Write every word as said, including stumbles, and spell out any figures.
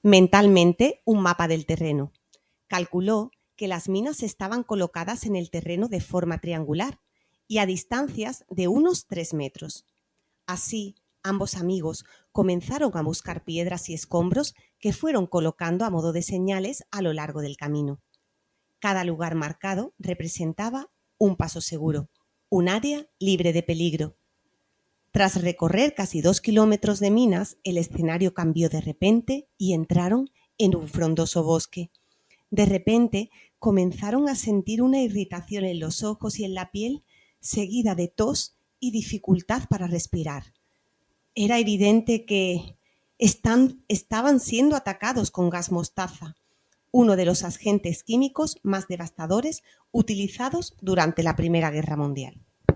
mentalmente un mapa del terreno. Calculó que las minas estaban colocadas en el terreno de forma triangular y a distancias de unos tres metros. Así, ambos amigos comenzaron a buscar piedras y escombros que fueron colocando a modo de señales a lo largo del camino. Cada lugar marcado representaba un paso seguro, un área libre de peligro. Tras recorrer casi dos kilómetros de minas, el escenario cambió de repente y entraron en un frondoso bosque. De repente comenzaron a sentir una irritación en los ojos y en la piel, seguida de tos y dificultad para respirar. Era evidente que están, estaban siendo atacados con gas mostaza, uno de los agentes químicos más devastadores utilizados durante la Primera Guerra Mundial.